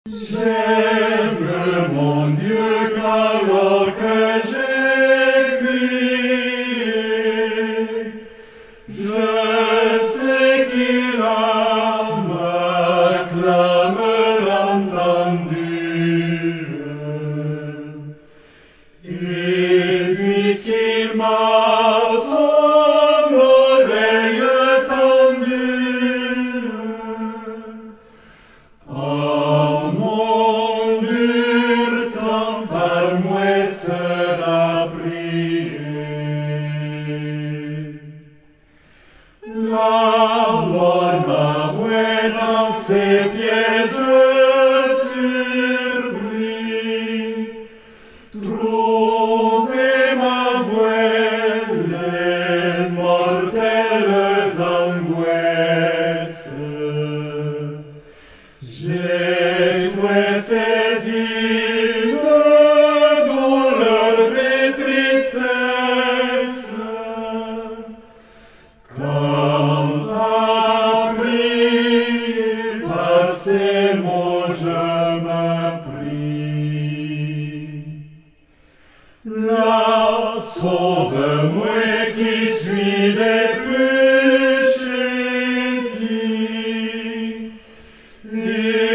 J'aime mon Dieu qu'alors que j'ai crié, je sais qu'il a ma clameur entendue. Et puisqu'il m'a son oreille tendue, en mon dur temps par moi sera prié. La mort m'avouait dans ses pièges surpris, trouver m'avouait les mortelles angoisses. J'ai trouvé saisi de douleurs et tristesse, quand appris par ces mots je me prie. Là, sauve-moi qui suis des péchés dits.